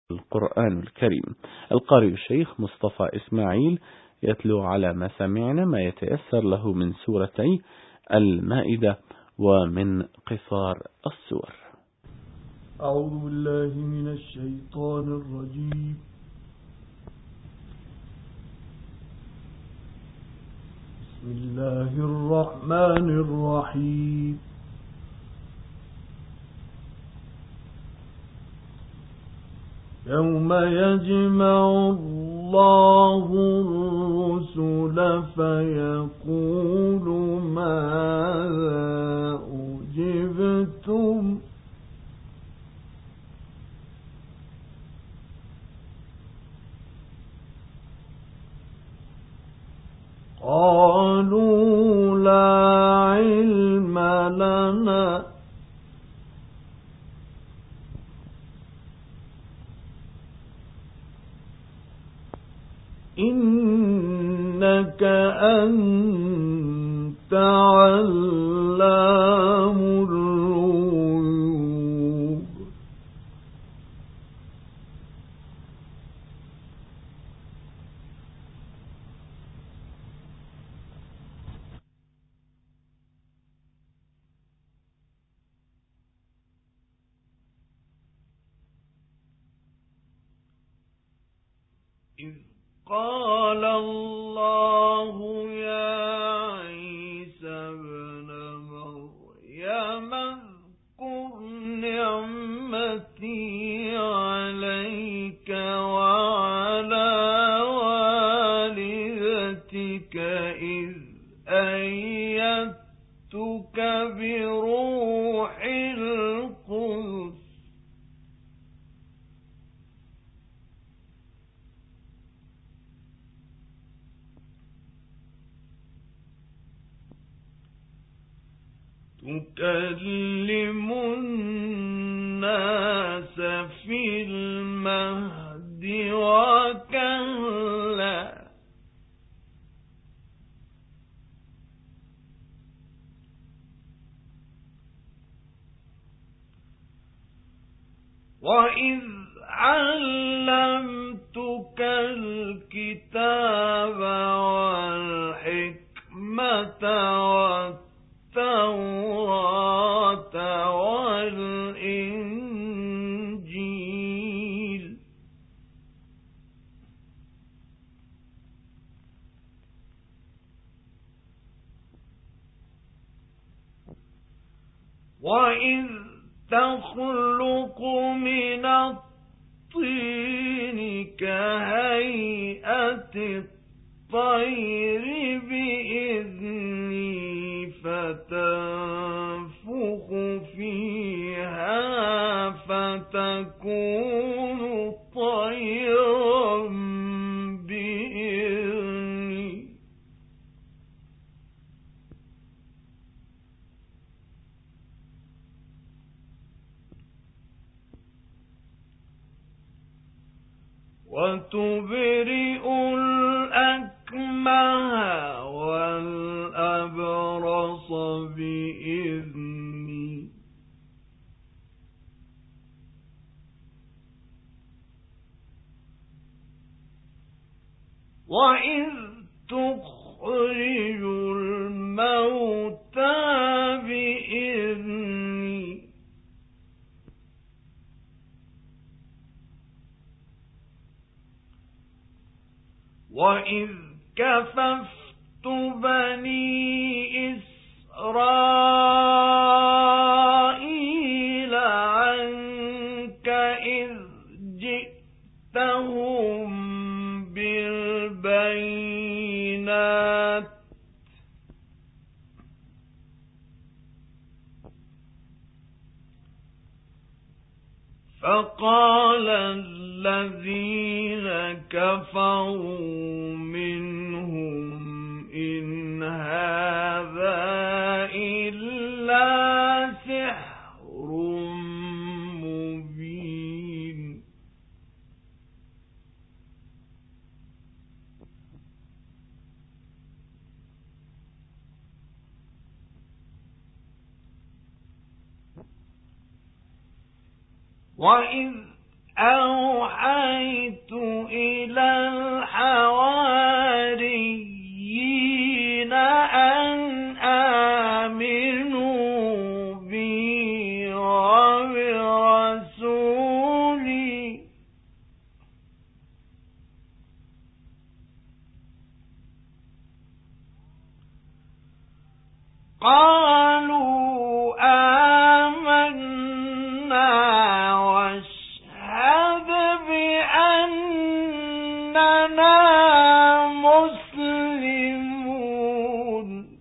القرآن الكريم. القارئ الشيخ مصطفى إسماعيل يتلو على ما سمعنا ما يتيسر له من سورتي المائدة ومن قصار السور. أعوذ بالله من الشيطان الرجيم. بسم الله الرحمن الرحيم. يوم يجمع الله الرسل فيقول ماذا أجبتم قالوا لا علم لنا إنك أنت علام الغيوب. إذ قال الله يا عيسى ابن مريم اذكر نعمتي عليك وعلى والدتك إذ أيدتك بروح القدس تكلم الناس في المهد وكهلا وإذ علمتك الكتاب والحكمة والتوراة والإنجيل وإذ تخلق من الطين كهيئة الطير بإذني فتنفخ فيها فتكون طيرا بإذني وتبرئ الأكمه والأبرص بإذني وإذ تخرج الموتى بإذني وإذ كففت بني إسرائيل عنك إذ جئتهم بالبينات فقال الذين كفروا منهم إن هذا إلا سحر مبين. وإذ أوحيت إلى الحواريين أن آمنوا بي وبرسولي قالوا آمنا واشهد بأننا مسلمون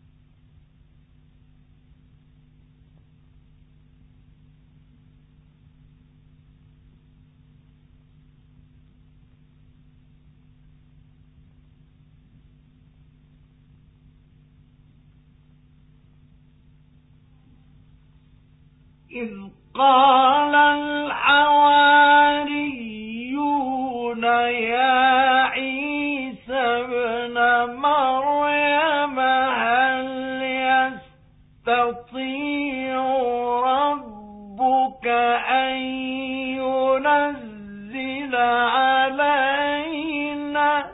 إذ قال الحواريون يا عيسى ابن مريم هل يستطيع ربك أن ينزل علينا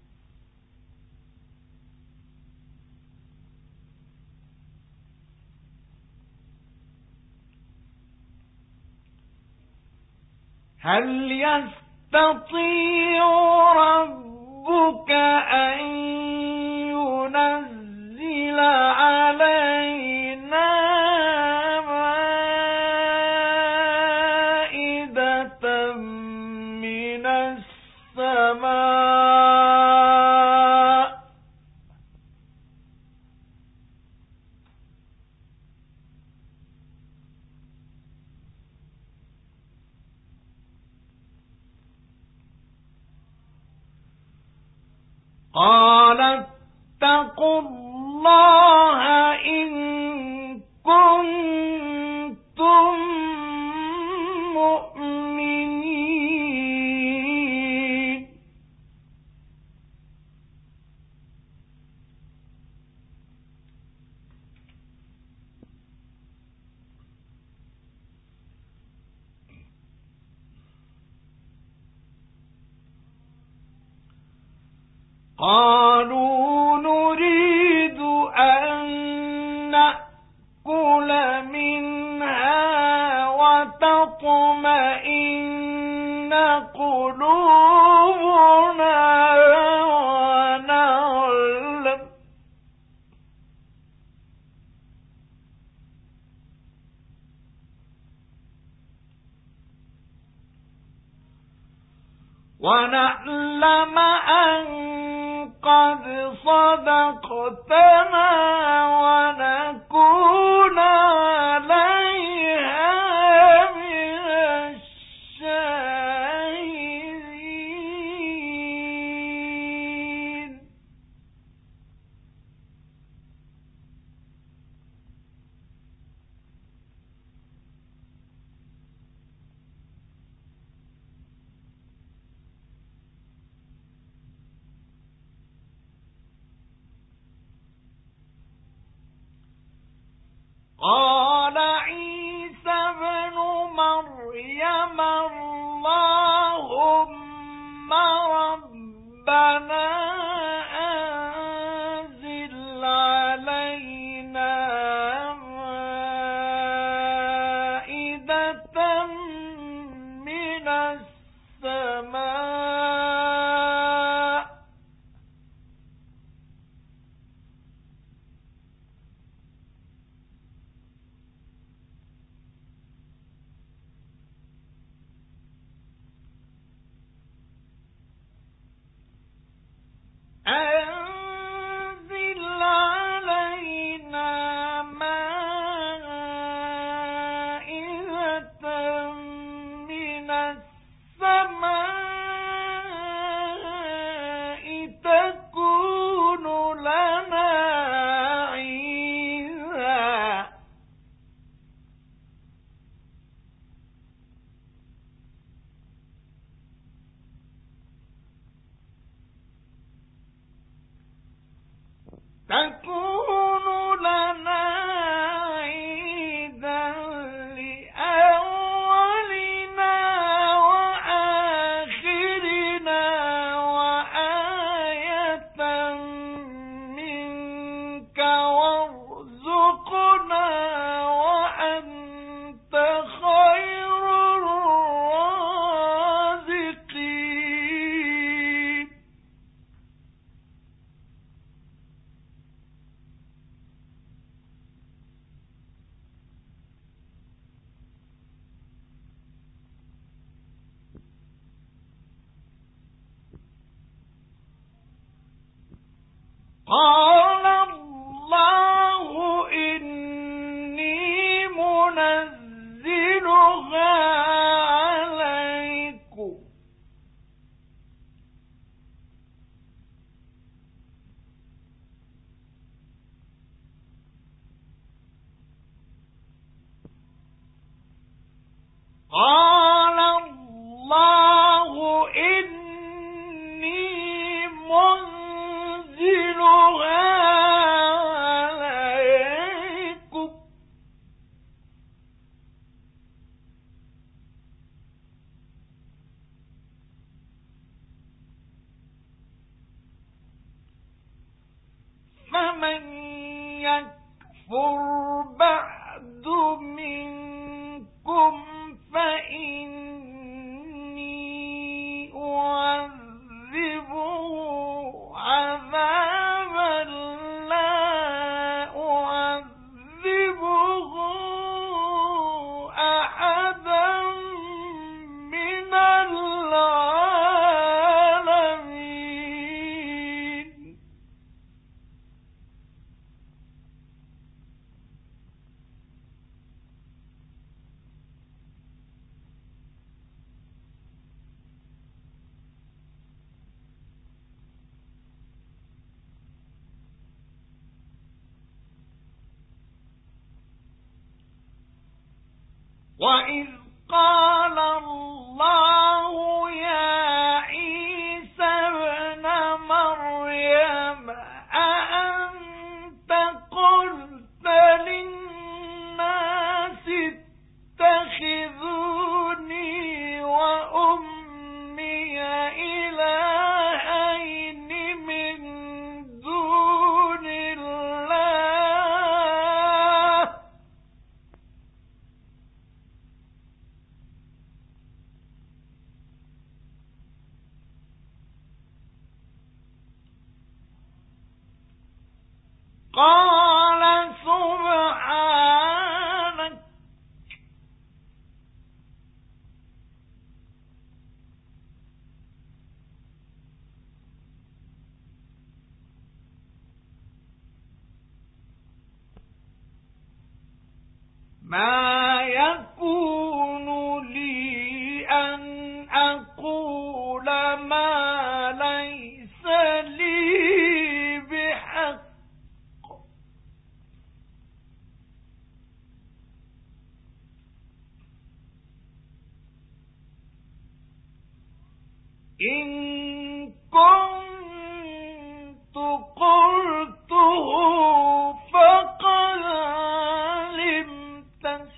مائدة من السماء قال اتقوا الله إن كنتم مؤمنين قالوا نريد أن نأكل منها وتطمئن قلوبنا ونعلم أن قد صدقتنا ونكون عليها من الشاهدين قال عيسى ابن مريم اللهم ربنا أنزل علينا مائدة من السماء أنزل علينا مائدة من السماء تكون لنا عيدا تكون لنا عيدا لأولنا قال الله إني منزلها عليكم فمن يكفر بعد منكم فإني أعذبه عذابا لا أعذبه أحدا من العالمين وإذ قال الله يا عيسى ابن مريم أأنت قلت للناس اتخذوني وأمي إلهين من دون الله قال سبحانك ما يكون لي أن أقول ما ليس لي بحق إن كنت قلته فقد علمته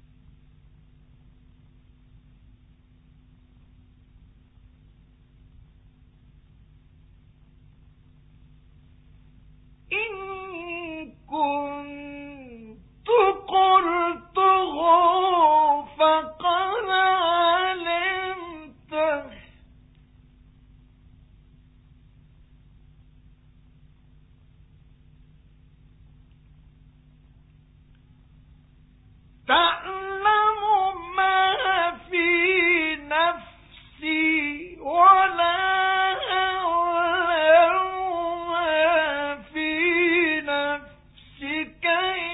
إن كنت قلته فقد علمته تعلم ما في نفسي ولا أعلم ما في نفسك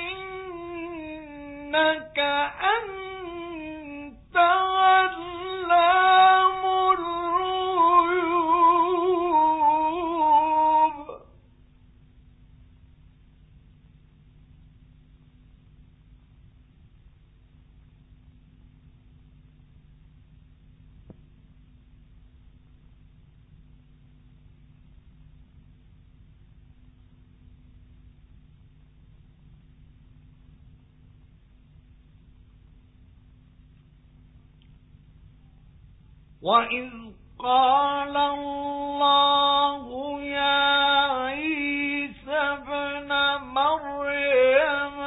إنك أنت علام الغيوب وإذ قال الله يا عيسى ابن مريم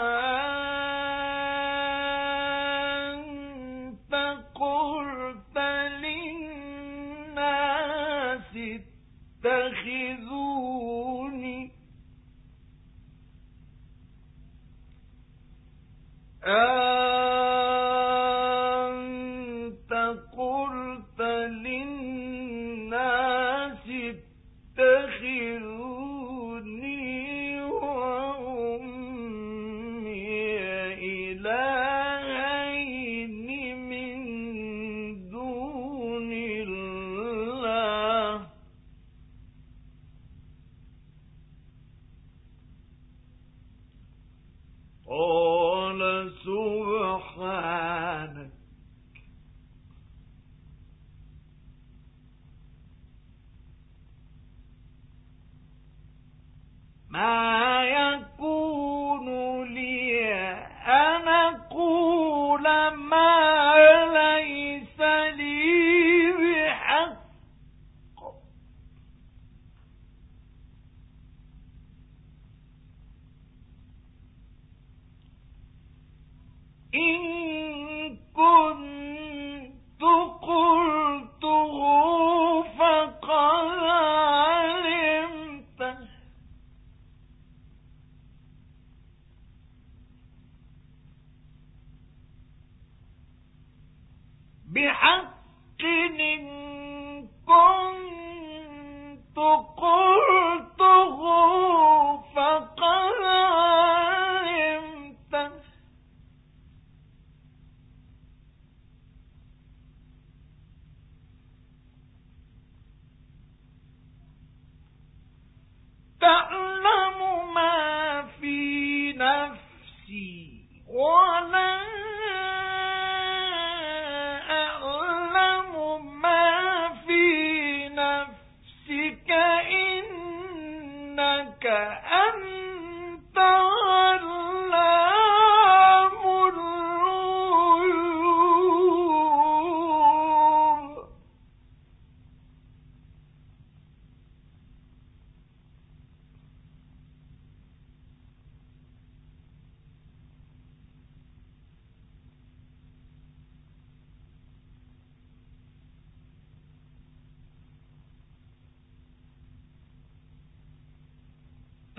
أنت قلت للناس اتخذوني أنت قلت للناس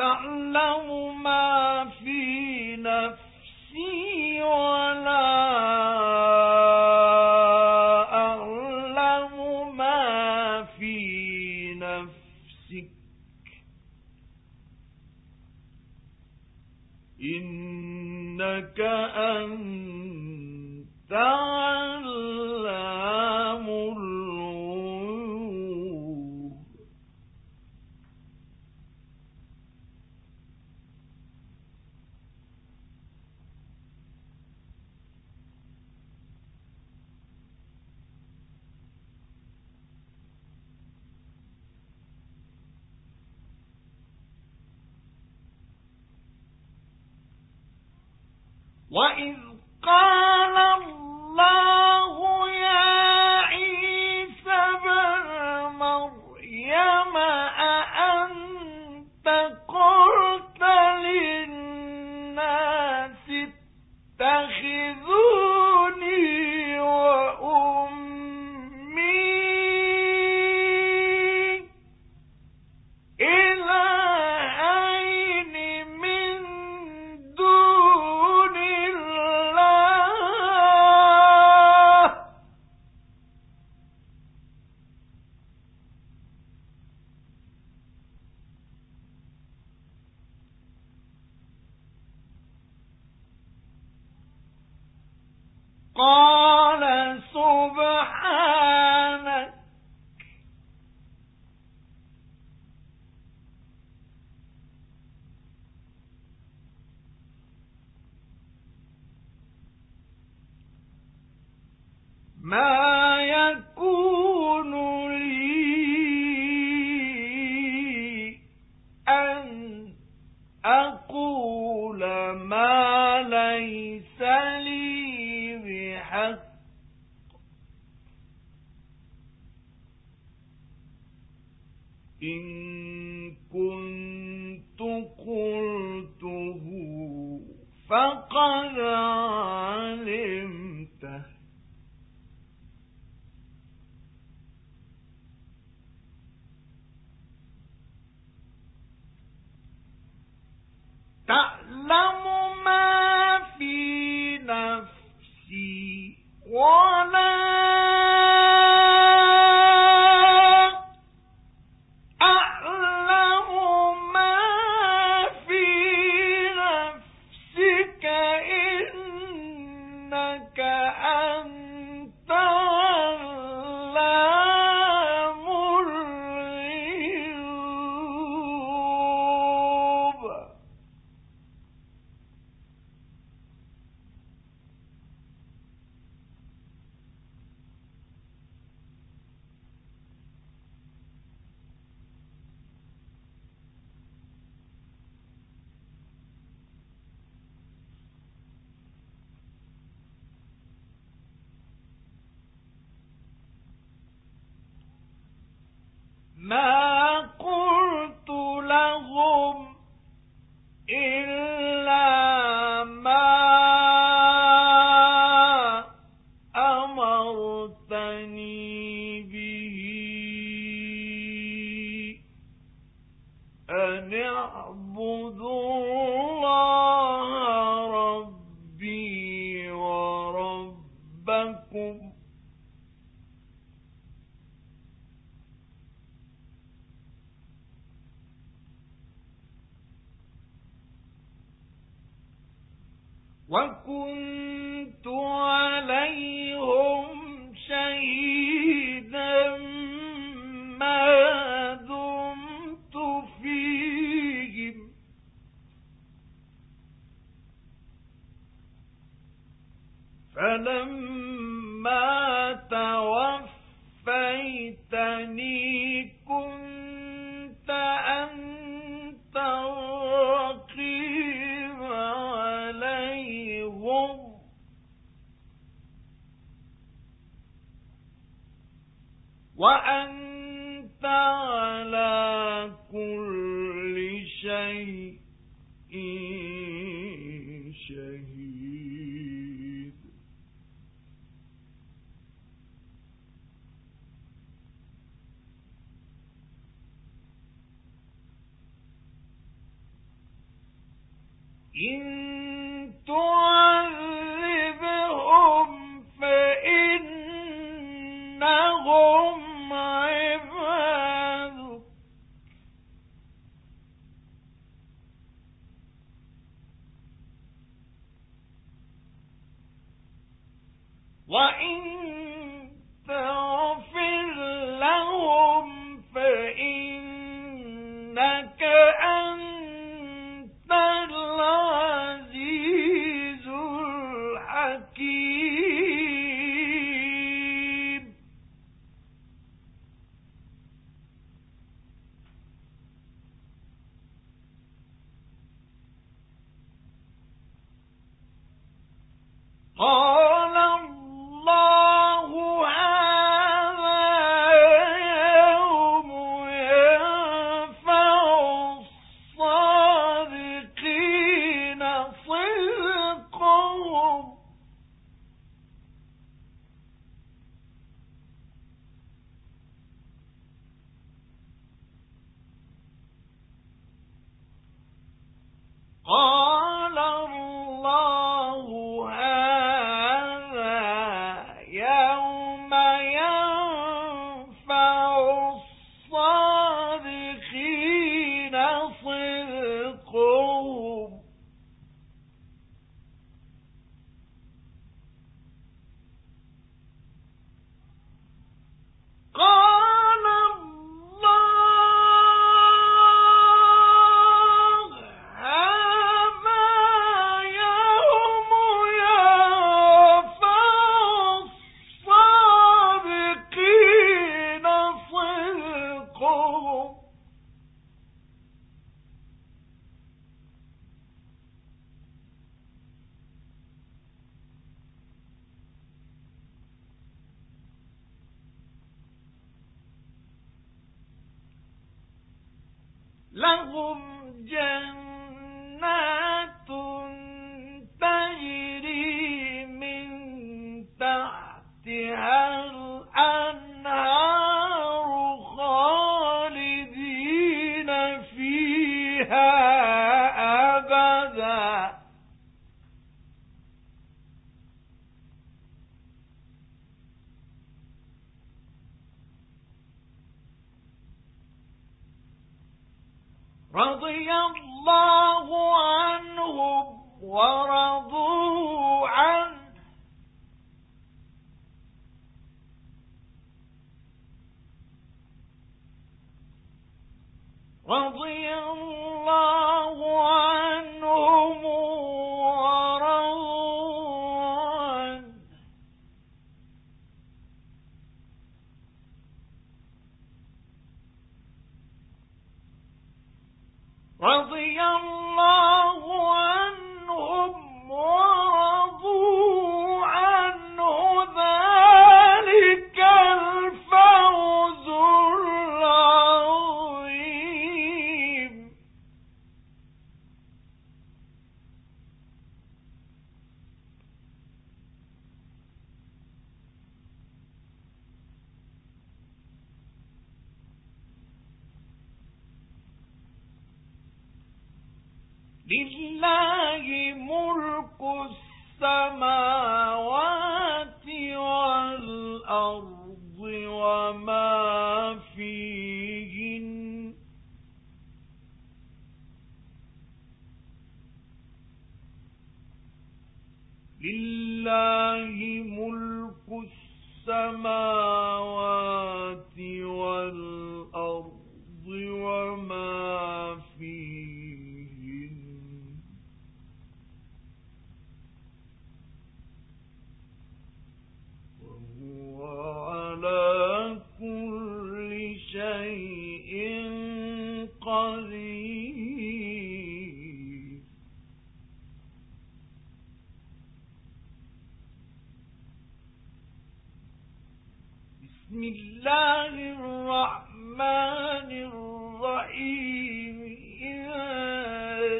تعلم ما في نفسي ولا أعلم ما في نفسك إنك أنت علام الغيوب. وإذ قال الله يا عيسى ابن مريم أأنت قلت للناس اتخذوني وأمي إلهين من دون الله قال سبحانك ما يكون لي أن أقول ما ليس لي بحق إن كنت قلته فقد علمته تعلم ما في نفسي ولا أعلم ما في نفسك إنك أنت علام الغيوب. ما قلت لهم إلا ما أمرتني به أن اعبدوا الله ربي وربكم وكنت عليهم شهيدا ما دمت فيهم فلما توفيتني كنت أنت الرقيب عليهم وأنت على كل شيء شهيد. إن تعذبهم فإنهم عبادك وإن تغفر لهم فإنك أنت العزيز الحكيم قال الله هذا يوم ينفع الصادقين صدقهم قال الله هذا يوم ينفع الصادقين صدقهم قال الله هذا يوم ينفع الصادقين صدقهم لهم جنات تجري من تحتها الأنهار خالدين فيها أبدا رضي الله عنهم ورضوا عنه رضي الله عنهم ورضوا عنه رضي الله عنهم ورضوا عنه ذلك الفوز العظيم لله ملك السماوات والأرض وما فيهن لله ملك السماوات والأرض وما فيهن وهو على كل شيء قدير بسم الله الرحمن الرحيم إذا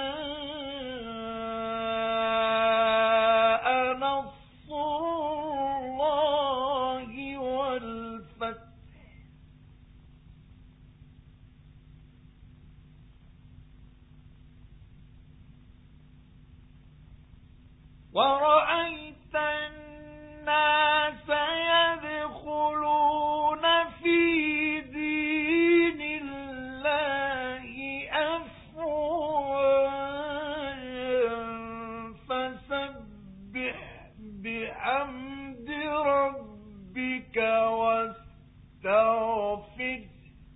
جاء نصر الله والفتح ورأيت الناس يدخلون في دين الله أفواجا فسبح بحمد ربك واستغفره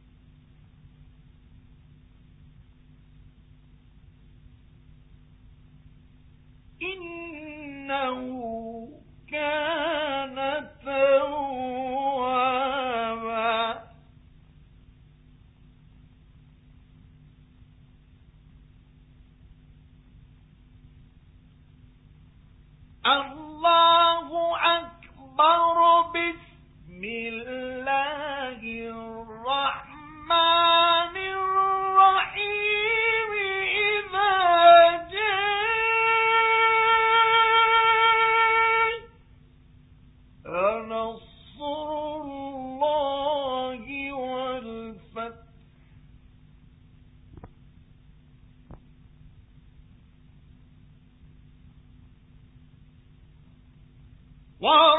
إنه كان توابا الله أكبر بسم الله الرحمن الرحيم إذا جاء نصر الله والفتح ورأيت